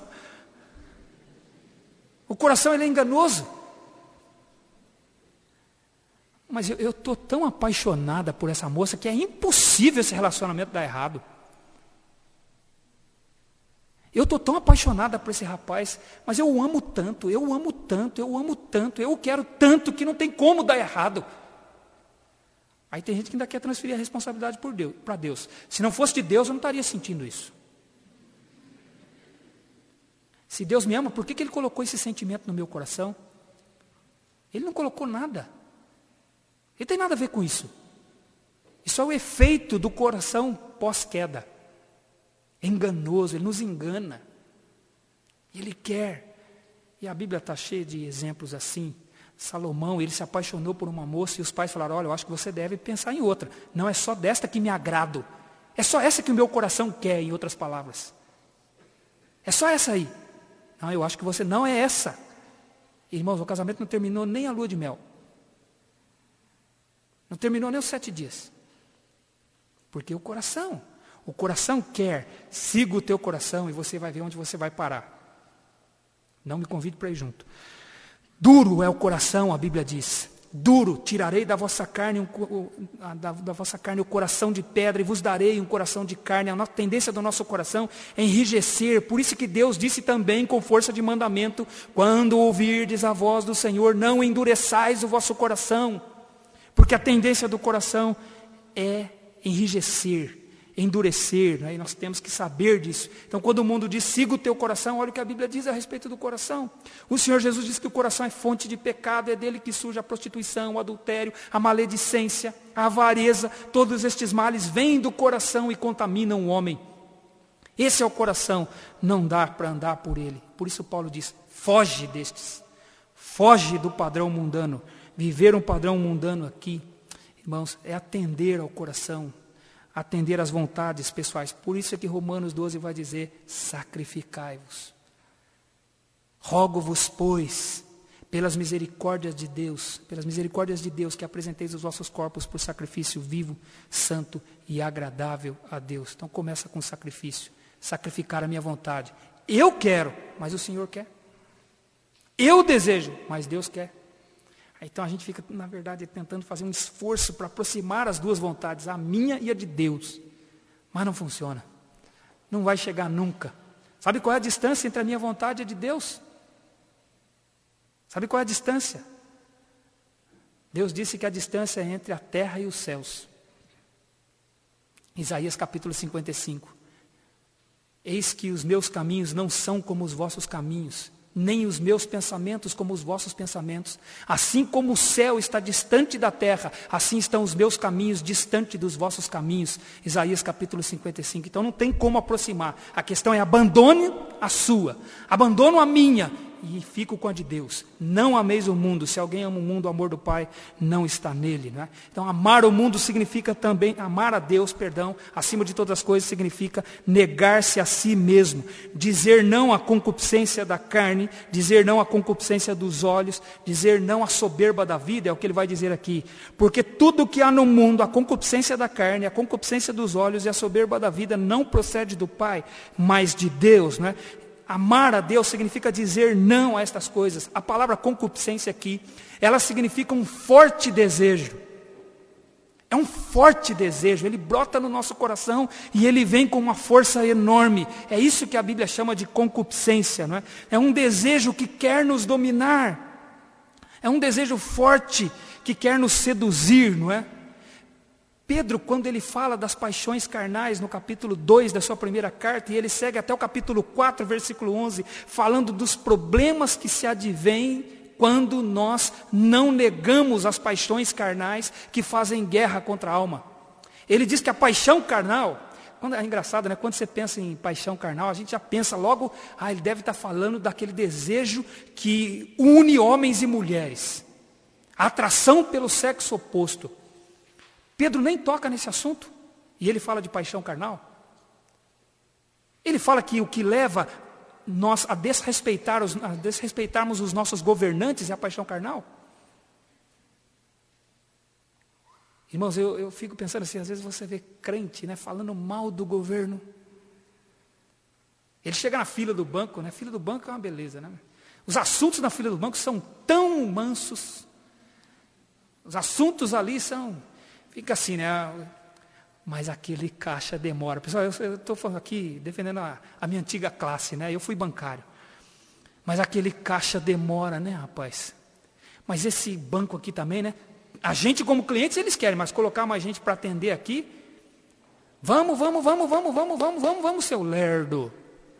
O coração ele é enganoso. Mas eu estou tão apaixonada por essa moça que é impossível esse relacionamento dar errado. Eu estou tão apaixonada por esse rapaz, mas eu o amo tanto, eu o amo tanto, eu o amo tanto, eu o quero tanto que não tem como dar errado. Aí tem gente que ainda quer transferir a responsabilidade por Deus, para Deus. Se não fosse de Deus, eu não estaria sentindo isso. Se Deus me ama, por que, que Ele colocou esse sentimento no meu coração? Ele não colocou nada. Ele tem nada a ver com isso. Isso é o efeito do coração pós-queda. É enganoso, ele nos engana. Ele quer. E a Bíblia está cheia de exemplos assim. Salomão, ele se apaixonou por uma moça e os pais falaram, olha, eu acho que você deve pensar em outra. Não é só desta que me agrado. É só essa que o meu coração quer, em outras palavras. É só essa aí. Não, eu acho que você não é essa. Irmãos, o casamento não terminou nem a lua de mel. Não terminou nem os sete dias. Porque o coração, o coração quer, siga o teu coração e você vai ver onde você vai parar. Não me convide para ir junto. Duro é o coração, a Bíblia diz. duro, tirarei da vossa carne um, da, da vossa carne o coração de pedra e vos darei um coração de carne. A nossa tendência do nosso coração é enrijecer. Por isso que Deus disse também com força de mandamento: quando ouvirdes a voz do Senhor, não endureçais o vosso coração. Porque a tendência do coração é enrijecer, endurecer, né? E nós temos que saber disso. Então, quando o mundo diz, siga o teu coração, olha o que a Bíblia diz a respeito do coração. O Senhor Jesus diz que o coração é fonte de pecado, é dele que surge a prostituição, o adultério, a maledicência, a avareza. Todos estes males vêm do coração e contaminam o homem. Esse é o coração, não dá para andar por ele. Por isso Paulo diz, foge destes, foge do padrão mundano. Viver um padrão mundano aqui, irmãos, é atender ao coração, atender às vontades pessoais. Por isso é que Romanos doze vai dizer, sacrificai-vos. Rogo-vos, pois, pelas misericórdias de Deus, pelas misericórdias de Deus, que apresenteis os vossos corpos por sacrifício vivo, santo e agradável a Deus. Então começa com sacrifício, sacrificar a minha vontade. Eu quero, mas o Senhor quer. Eu desejo, mas Deus quer. Então a gente fica, na verdade, tentando fazer um esforço para aproximar as duas vontades, a minha e a de Deus. Mas não funciona. Não vai chegar nunca. Sabe qual é a distância entre a minha vontade e a de Deus? Sabe qual é a distância? Deus disse que a distância é entre a terra e os céus. Isaías capítulo cinquenta e cinco. Eis que os meus caminhos não são como os vossos caminhos, nem os meus pensamentos como os vossos pensamentos. Assim como o céu está distante da terra, assim estão os meus caminhos distante dos vossos caminhos. Isaías capítulo cinquenta e cinco. Então não tem como aproximar. A questão é abandone a sua, abandono a minha e fico com a de Deus. Não ameis o mundo. Se alguém ama o mundo, o amor do Pai não está nele, né? Então amar o mundo significa também, amar a Deus, perdão, acima de todas as coisas, significa negar-se a si mesmo, dizer não à concupiscência da carne, dizer não à concupiscência dos olhos, dizer não à soberba da vida, é o que ele vai dizer aqui. Porque tudo que há no mundo, a concupiscência da carne, a concupiscência dos olhos e a soberba da vida não procede do Pai, mas de Deus, né? Amar a Deus significa dizer não a estas coisas. A palavra concupiscência aqui, ela significa um forte desejo. É um forte desejo, ele brota no nosso coração e ele vem com uma força enorme. É isso que a Bíblia chama de concupiscência, não é? É um desejo que quer nos dominar. É um desejo forte que quer nos seduzir, não é? Pedro, quando ele fala das paixões carnais no capítulo dois da sua primeira carta, e ele segue até o capítulo quatro, versículo onze, falando dos problemas que se advêm quando nós não negamos as paixões carnais que fazem guerra contra a alma. Ele diz que a paixão carnal, quando, é engraçado, né? Quando você pensa em paixão carnal, a gente já pensa logo, ah, ele deve estar falando daquele desejo que une homens e mulheres, a atração pelo sexo oposto. Pedro nem toca nesse assunto, e ele fala de paixão carnal. Ele fala que o que leva nós a, desrespeitar os, a desrespeitarmos os nossos governantes é a paixão carnal. Irmãos, eu, eu fico pensando assim, às vezes você vê crente, né, falando mal do governo. Ele chega na fila do banco, né? Fila do banco é uma beleza, né? Os assuntos na fila do banco são tão mansos. Os assuntos ali são... Fica assim, né? Mas aquele caixa demora. Pessoal, eu estou falando aqui, defendendo a, a minha antiga classe, né? Eu fui bancário. Mas aquele caixa demora, né, rapaz? Mas esse banco aqui também, né? A gente como clientes, eles querem, mas colocar mais gente para atender aqui. Vamos, vamos, vamos, vamos, vamos, vamos, vamos, vamos, seu lerdo.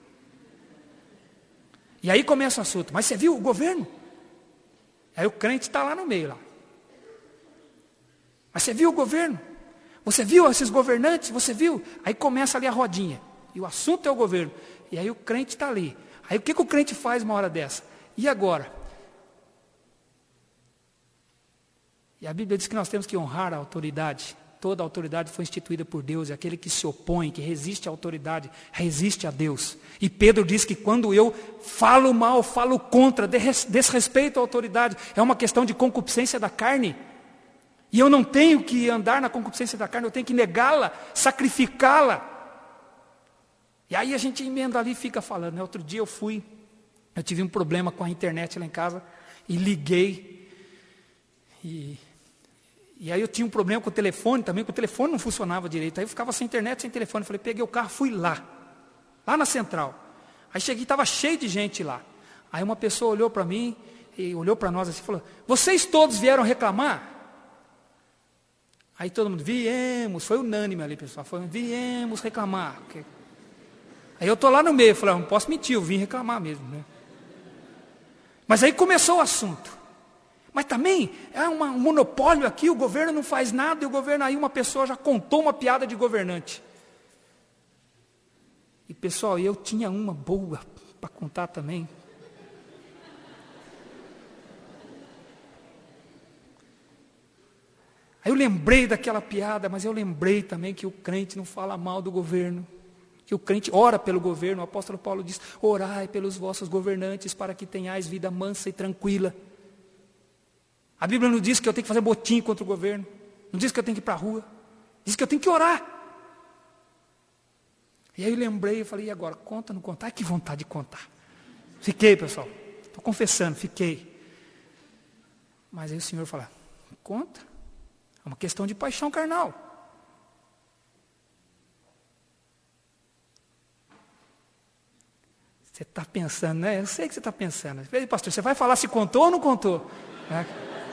E aí começa o assunto. Mas você viu o governo? Aí o crente está lá no meio, lá. Mas você viu o governo? Você viu esses governantes? Você viu? Aí começa ali a rodinha. E o assunto é o governo. E aí o crente está ali. Aí o que, que o crente faz uma hora dessa? E agora? E a Bíblia diz que nós temos que honrar a autoridade. Toda a autoridade foi instituída por Deus. E aquele que se opõe, que resiste à autoridade, resiste a Deus. E Pedro diz que quando eu falo mal, falo contra, desrespeito à autoridade, é uma questão de concupiscência da carne. E eu não tenho que andar na concupiscência da carne, eu tenho que negá-la, sacrificá-la. E aí a gente emenda ali e fica falando, né? Outro dia eu fui, eu tive um problema com a internet lá em casa, e liguei, E, e aí eu tinha um problema com o telefone também, porque o telefone não funcionava direito. Aí eu ficava sem internet, sem telefone. Falei, peguei o carro, fui lá, lá na central. Aí cheguei, estava cheio de gente lá. Aí uma pessoa olhou para mim, e olhou para nós assim e falou, vocês todos vieram reclamar? Aí todo mundo, viemos, foi unânime ali, pessoal, foi, viemos reclamar. Aí eu estou lá no meio, falei, não posso mentir, eu vim reclamar mesmo, né? Mas aí começou o assunto. Mas também é uma, um monopólio aqui, o governo não faz nada, e o governo, aí uma pessoa já contou uma piada de governante. E pessoal, eu tinha uma boa para contar também. Aí eu lembrei daquela piada, mas eu lembrei também que o crente não fala mal do governo, que o crente ora pelo governo. O apóstolo Paulo diz, orai pelos vossos governantes para que tenhais vida mansa e tranquila. A Bíblia não diz que eu tenho que fazer botim contra o governo, não diz que eu tenho que ir para a rua, diz que eu tenho que orar. E aí eu lembrei, eu falei, e agora, conta ou não contar? Ai, que vontade de contar. Fiquei, pessoal, estou confessando, fiquei. Mas aí o Senhor fala, conta. É uma questão de paixão carnal. Você está pensando, né? Eu sei que você está pensando. Ei, pastor, você vai falar se contou ou não contou? É.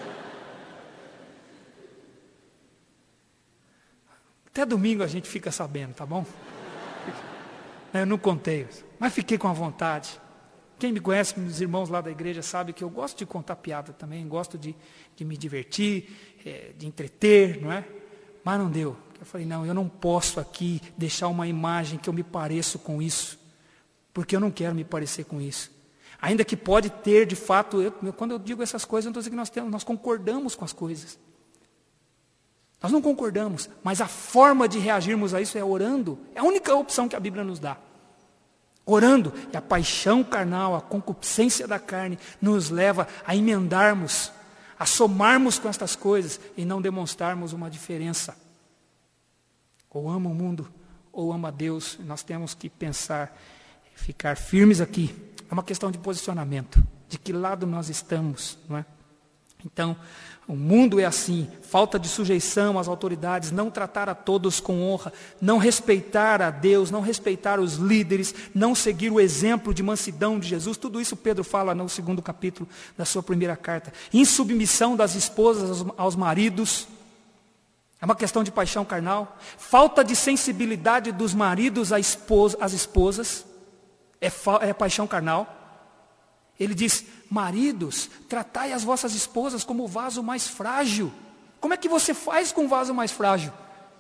Até domingo a gente fica sabendo, tá bom? Eu não contei, mas fiquei com a vontade. Quem me conhece, meus irmãos lá da igreja, sabe que eu gosto de contar piada também, gosto de, de me divertir, é, de entreter, não é? Mas não deu. Eu falei, não, eu não posso aqui deixar uma imagem que eu me pareço com isso, porque eu não quero me parecer com isso. Ainda que pode ter, de fato, eu, quando eu digo essas coisas, eu não estou dizendo que nós, temos, nós concordamos com as coisas. Nós não concordamos, mas a forma de reagirmos a isso é orando. É a única opção que a Bíblia nos dá. Orando, e a paixão carnal, a concupiscência da carne, nos leva a emendarmos, a somarmos com estas coisas e não demonstrarmos uma diferença. Ou ama o mundo, ou ama a Deus. Nós temos que pensar, ficar firmes aqui. É uma questão de posicionamento, de que lado nós estamos, não é? Então, o mundo é assim, falta de sujeição às autoridades, não tratar a todos com honra, não respeitar a Deus, não respeitar os líderes, não seguir o exemplo de mansidão de Jesus. Tudo isso Pedro fala no segundo capítulo da sua primeira carta. Insubmissão das esposas aos, aos maridos, é uma questão de paixão carnal. Falta de sensibilidade dos maridos às esposas, às esposas é, fa, é paixão carnal. Ele diz, maridos, tratai as vossas esposas como o vaso mais frágil. Como é que você faz com o vaso mais frágil?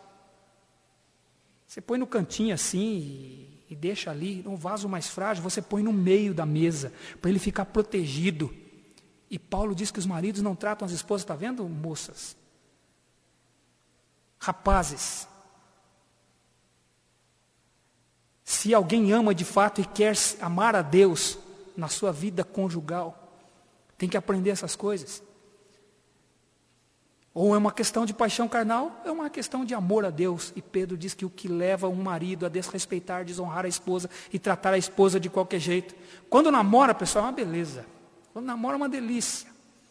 Você põe no cantinho assim e, e deixa ali, um vaso mais frágil, você põe no meio da mesa, para ele ficar protegido. E Paulo diz que os maridos não tratam as esposas, está vendo, moças? Rapazes. Se alguém ama de fato e quer amar a Deus, na sua vida conjugal, tem que aprender essas coisas. Ou é uma questão de paixão carnal, é uma questão de amor a Deus. E Pedro diz que o que leva um marido a desrespeitar, desonrar a esposa e tratar a esposa de qualquer jeito. Quando namora, pessoal, é uma beleza. Quando namora é uma delícia.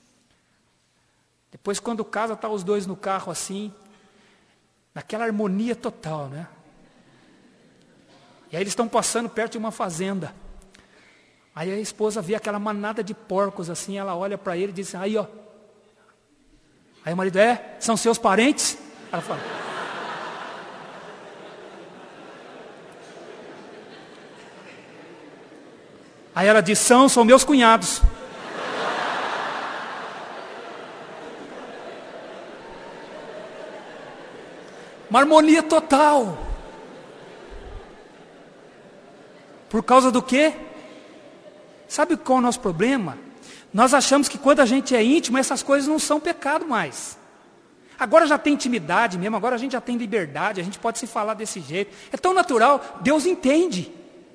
Depois quando casa, tá os dois no carro assim, naquela harmonia total, né? E aí eles estão passando perto de uma fazenda. Aí a esposa vê aquela manada de porcos assim, ela olha para ele e diz, aí ó. Aí o marido, é? São seus parentes? Ela fala. Aí ela diz, são, são meus cunhados. Uma harmonia total. Por causa do quê? Sabe qual é o nosso problema? Nós achamos que quando a gente é íntimo, essas coisas não são pecado mais. Agora já tem intimidade mesmo, agora a gente já tem liberdade, a gente pode se falar desse jeito. É tão natural, Deus entende.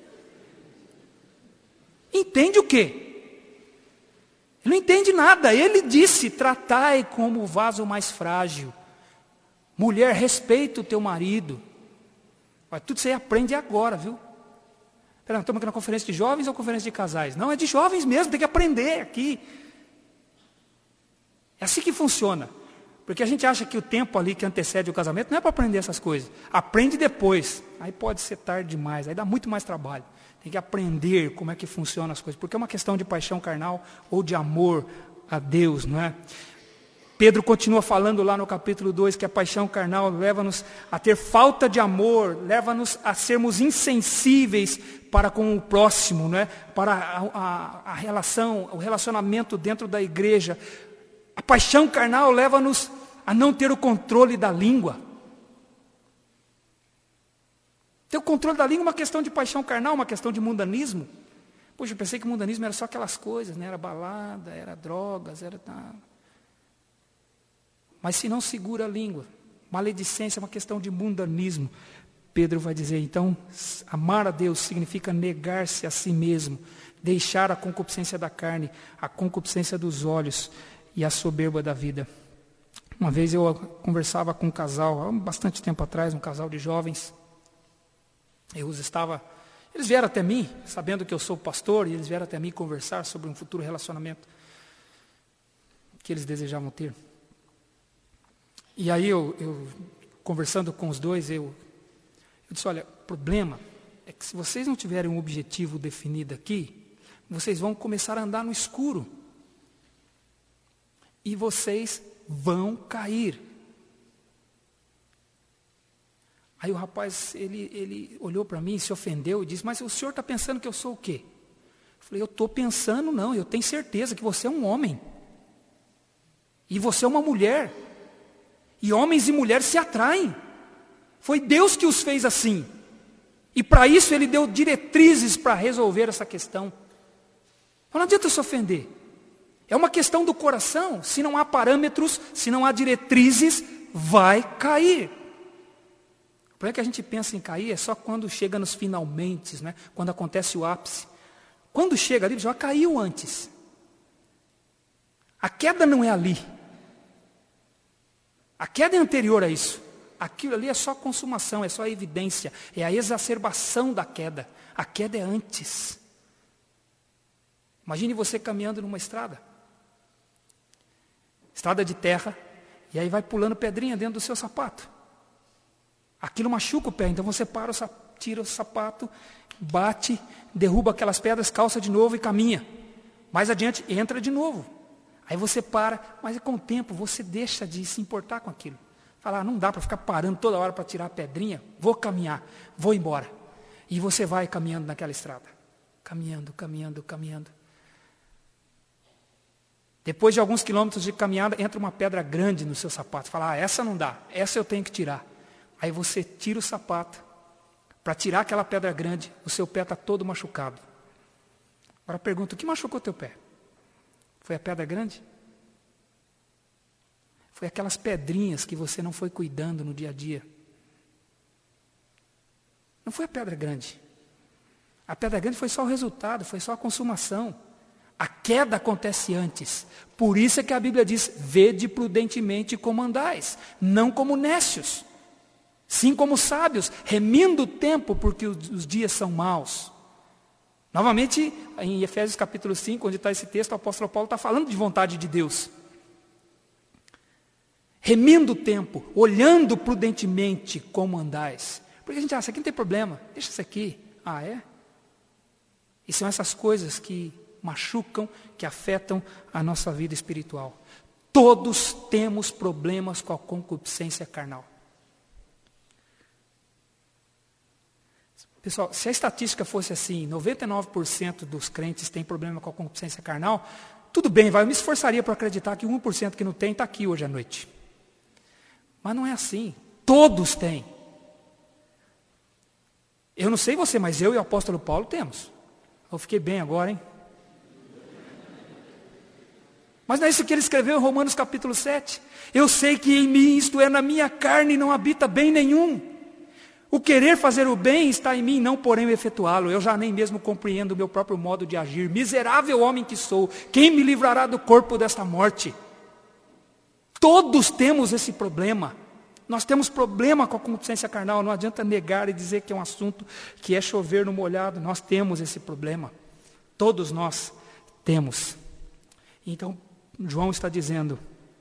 Entende o quê? Ele não entende nada. Ele disse, tratai como o vaso mais frágil. Mulher, respeita o teu marido. Mas tudo isso aí aprende agora, viu? Pera, estamos aqui na conferência de jovens ou conferência de casais? Não, é de jovens mesmo, tem que aprender aqui. É assim que funciona. Porque a gente acha que o tempo ali que antecede o casamento não é para aprender essas coisas. Aprende depois. Aí pode ser tarde demais, aí dá muito mais trabalho. Tem que aprender como é que funcionam as coisas. Porque é uma questão de paixão carnal ou de amor a Deus, não é? Pedro continua falando lá no capítulo dois que a paixão carnal leva-nos a ter falta de amor, leva-nos a sermos insensíveis para com o próximo, não é? Para a, a, a relação, o relacionamento dentro da igreja. A paixão carnal leva-nos a não ter o controle da língua. Ter o controle da língua é uma questão de paixão carnal, uma questão de mundanismo. Poxa, eu pensei que o mundanismo era só aquelas coisas, né? Era balada, era drogas, era... Mas se não segura a língua, maledicência é uma questão de mundanismo. Pedro vai dizer, então, amar a Deus significa negar-se a si mesmo, deixar a concupiscência da carne, a concupiscência dos olhos e a soberba da vida. Uma vez eu conversava com um casal, há bastante tempo atrás, um casal de jovens. Eu os estava, eles vieram até mim, sabendo que eu sou pastor, e eles vieram até mim conversar sobre um futuro relacionamento que eles desejavam ter. E aí eu, eu conversando com os dois, eu, eu disse, olha, o problema é que se vocês não tiverem um objetivo definido aqui, vocês vão começar a andar no escuro. E vocês vão cair. Aí o rapaz, ele, ele olhou para mim, se ofendeu e disse, mas o senhor está pensando que eu sou o quê? Eu falei, eu estou pensando não, eu tenho certeza que você é um homem. E você é uma mulher. E homens e mulheres se atraem. Foi Deus que os fez assim. E para isso Ele deu diretrizes para resolver essa questão. Não adianta se ofender. É uma questão do coração. Se não há parâmetros, se não há diretrizes, vai cair. O problema é que a gente pensa em cair é só quando chega nos finalmente, né? Quando acontece o ápice. Quando chega ali, já caiu antes. A queda não é ali. A queda é anterior a isso. Aquilo ali é só consumação, é só evidência. É a exacerbação da queda. A queda é antes. Imagine você caminhando numa estrada. Estrada de terra. E aí vai pulando pedrinha dentro do seu sapato. Aquilo machuca o pé. Então você para, tira o sapato, bate, derruba aquelas pedras, calça de novo e caminha. Mais adiante, entra de novo. Aí você para, mas com o tempo você deixa de se importar com aquilo. Fala, ah, não dá para ficar parando toda hora para tirar a pedrinha, vou caminhar, vou embora. E você vai caminhando naquela estrada. Caminhando, caminhando, caminhando. Depois de alguns quilômetros de caminhada, entra uma pedra grande no seu sapato. Fala, ah, essa não dá, essa eu tenho que tirar. Aí você tira o sapato. Para tirar aquela pedra grande, o seu pé está todo machucado. Agora pergunta, o que machucou o teu pé? Foi a pedra grande? Foi aquelas pedrinhas que você não foi cuidando no dia a dia. Não foi a pedra grande. A pedra grande foi só o resultado, foi só a consumação. A queda acontece antes. Por isso é que a Bíblia diz, vede prudentemente como andais, não como nécios. Sim como sábios, remindo o tempo, porque os, os dias são maus. Novamente, em Efésios capítulo cinco, onde está esse texto, o apóstolo Paulo está falando de vontade de Deus. Remindo o tempo, olhando prudentemente como andais. Porque a gente acha, isso aqui não tem problema, deixa isso aqui. Ah, é? E são essas coisas que machucam, que afetam a nossa vida espiritual. Todos temos problemas com a concupiscência carnal. Pessoal, se a estatística fosse assim, noventa e nove por cento dos crentes têm problema com a concupiscência carnal, tudo bem, vai, eu me esforçaria para acreditar que um por cento que não tem está aqui hoje à noite. Mas não é assim, todos têm. Eu não sei você, mas eu e o apóstolo Paulo temos. Eu fiquei bem agora, hein? Mas não é isso que ele escreveu em Romanos capítulo sete. Eu sei que em mim, isto é, na minha carne, não habita bem nenhum. O querer fazer o bem está em mim, não porém o efetuá-lo. Eu já nem mesmo compreendo o meu próprio modo de agir. Miserável homem que sou, quem me livrará do corpo desta morte? Todos temos esse problema. Nós temos problema com a concupiscência carnal. Não adianta negar e dizer que é um assunto que é chover no molhado. Nós temos esse problema. Todos nós temos. Então, João está dizendo,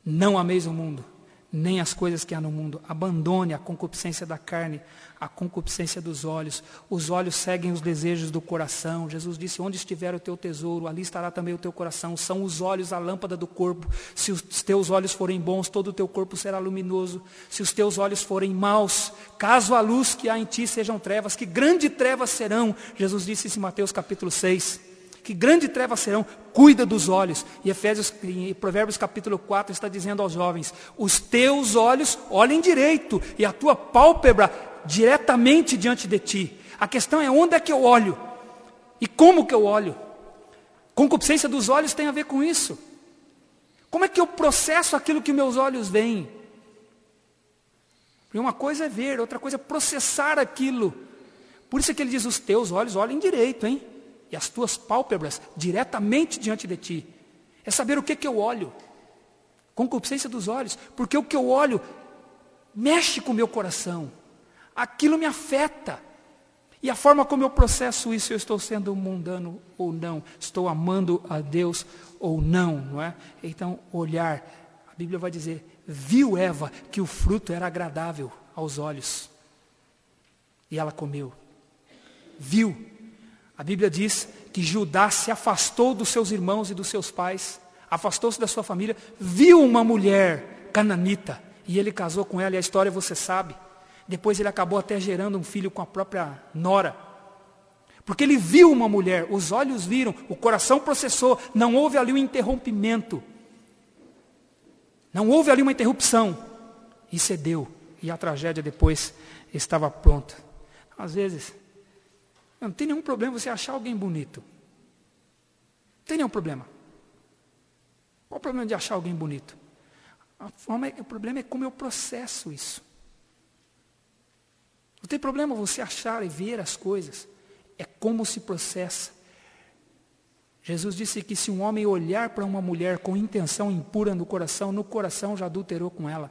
Não ameis o mundo, nem as coisas que há no mundo. Abandone a concupiscência da carne, a concupiscência dos olhos. Os olhos seguem os desejos do coração. Jesus disse, onde estiver o teu tesouro, ali estará também o teu coração. São os olhos a lâmpada do corpo. Se os teus olhos forem bons, todo o teu corpo será luminoso. Se os teus olhos forem maus, caso a luz que há em ti sejam trevas, que grande trevas serão. Jesus disse isso em Mateus capítulo seis. Que grande trevas serão, cuida dos olhos. E Efésios, em Provérbios capítulo quatro está dizendo aos jovens, os teus olhos olhem direito, e a tua pálpebra diretamente diante de ti. A questão é onde é que eu olho, e como que eu olho. Concupiscência dos olhos tem a ver com isso. Como é que eu processo aquilo que meus olhos veem? E uma coisa é ver, outra coisa é processar aquilo. Por isso é que ele diz, os teus olhos olhem direito, hein? E as tuas pálpebras diretamente diante de ti. É saber o que que eu olho. Concupiscência dos olhos. Porque o que eu olho mexe com o meu coração. Aquilo me afeta. E a forma como eu processo isso, eu estou sendo mundano ou não. Estou amando a Deus ou não, não é? Então, olhar. A Bíblia vai dizer, viu Eva que o fruto era agradável aos olhos. E ela comeu. Viu. A Bíblia diz que Judá se afastou dos seus irmãos e dos seus pais, afastou-se da sua família, viu uma mulher cananita, e ele casou com ela, e a história você sabe. Depois ele acabou até gerando um filho com a própria nora. Porque ele viu uma mulher, os olhos viram, o coração processou, não houve ali um interrompimento. Não houve ali uma interrupção. E cedeu, e a tragédia depois estava pronta. Às vezes... não tem nenhum problema você achar alguém bonito. Não tem nenhum problema. Qual o problema de achar alguém bonito? A forma é, o problema é como eu processo isso. Não tem problema você achar e ver as coisas. É como se processa. Jesus disse que se um homem olhar para uma mulher com intenção impura no coração, no coração já adulterou com ela.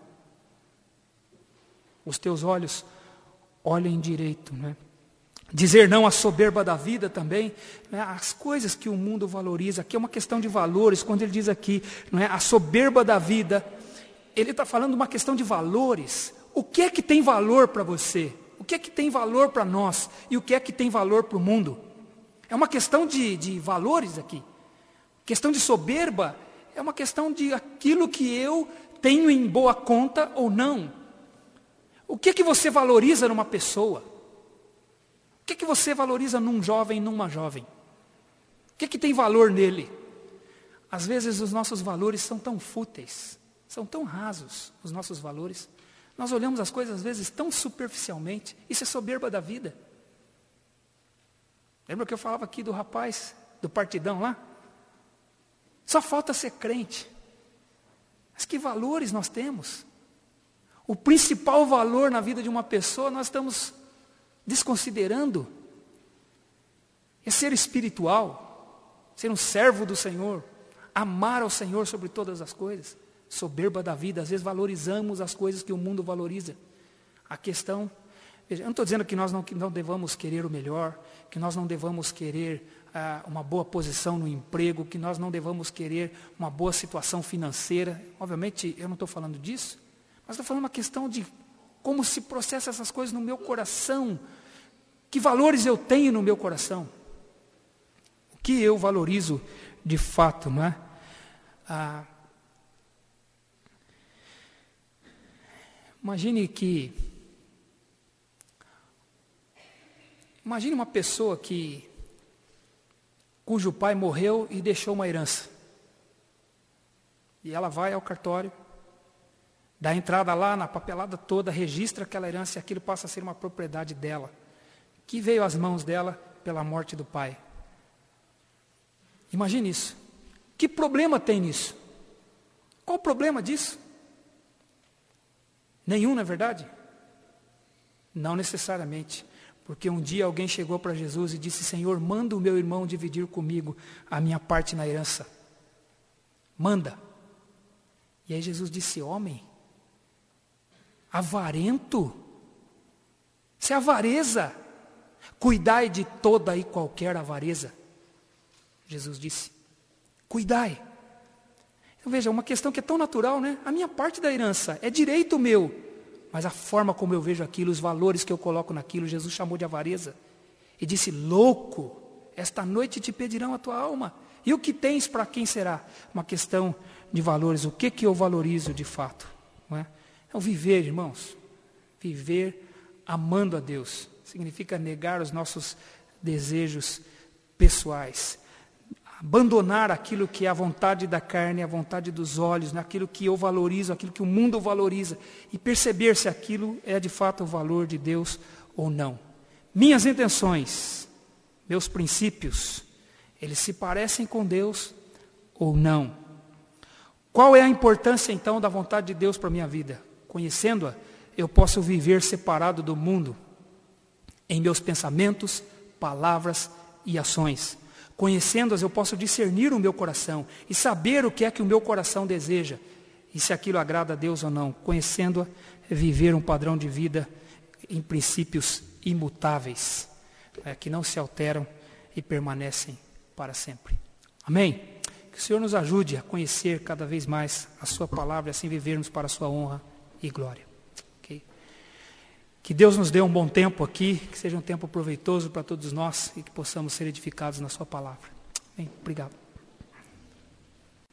Os teus olhos olhem direito, né? Dizer não à soberba da vida também, né? As coisas que o mundo valoriza, aqui é uma questão de valores, quando ele diz aqui, não é? A soberba da vida, ele está falando de uma questão de valores. O que é que tem valor para você? O que é que tem valor para nós? E o que é que tem valor para o mundo? É uma questão de, de valores aqui. Questão de soberba é uma questão de aquilo que eu tenho em boa conta ou não. O que é que você valoriza numa pessoa? O que é que você valoriza num jovem, numa jovem? O que é que tem valor nele? Às vezes os nossos valores são tão fúteis, são tão rasos os nossos valores. Nós olhamos as coisas às vezes tão superficialmente. Isso é soberba da vida. Lembra que eu falava aqui do rapaz, do partidão lá? Só falta ser crente. Mas que valores nós temos? O principal valor na vida de uma pessoa nós estamos desconsiderando. É ser espiritual, ser um servo do Senhor, amar ao Senhor sobre todas as coisas. Soberba da vida, às vezes valorizamos as coisas que o mundo valoriza. A questão, veja, eu não estou dizendo que nós não, que não devamos querer o melhor, que nós não devamos querer ah, uma boa posição no emprego, que nós não devamos querer uma boa situação financeira. Obviamente, eu não estou falando disso, mas estou falando uma questão de como se processa essas coisas no meu coração. Que valores eu tenho no meu coração? O que eu valorizo de fato, não é? Ah, imagine que... Imagine uma pessoa que... cujo pai morreu e deixou uma herança. E ela vai ao cartório, dá entrada lá na papelada toda, registra aquela herança e aquilo passa a ser uma propriedade dela, que veio às mãos dela pela morte do pai. Imagine isso. Que problema tem nisso? Qual o problema disso? Nenhum, não é verdade? Não necessariamente. Porque um dia alguém chegou para Jesus e disse: Senhor, manda o meu irmão dividir comigo a minha parte na herança. Manda. E aí Jesus disse: homem, avarento, isso é avareza. Cuidai de toda e qualquer avareza. Jesus disse: cuidai. Veja, uma questão que é tão natural, né? A minha parte da herança é direito meu, mas a forma como eu vejo aquilo, os valores que eu coloco naquilo, Jesus chamou de avareza. E disse, louco, esta noite te pedirão a tua alma. E o que tens para quem será? Uma questão de valores. O que, que eu valorizo de fato? Não é? É o viver, irmãos. Viver amando a Deus. Significa negar os nossos desejos pessoais. Abandonar aquilo que é a vontade da carne, a vontade dos olhos, né? Aquilo que eu valorizo, aquilo que o mundo valoriza. E perceber se aquilo é de fato o valor de Deus ou não. Minhas intenções, meus princípios, eles se parecem com Deus ou não? Qual é a importância então da vontade de Deus para a minha vida? Conhecendo-a, eu posso viver separado do mundo em meus pensamentos, palavras e ações. Conhecendo-as, eu posso discernir o meu coração e saber o que é que o meu coração deseja e se aquilo agrada a Deus ou não. Conhecendo-a, é viver um padrão de vida em princípios imutáveis, é, que não se alteram e permanecem para sempre. Amém? Que o Senhor nos ajude a conhecer cada vez mais a sua palavra e assim vivermos para a sua honra e glória. Okay? Que Deus nos dê um bom tempo aqui, que seja um tempo proveitoso para todos nós e que possamos ser edificados na sua palavra. Amém? Obrigado.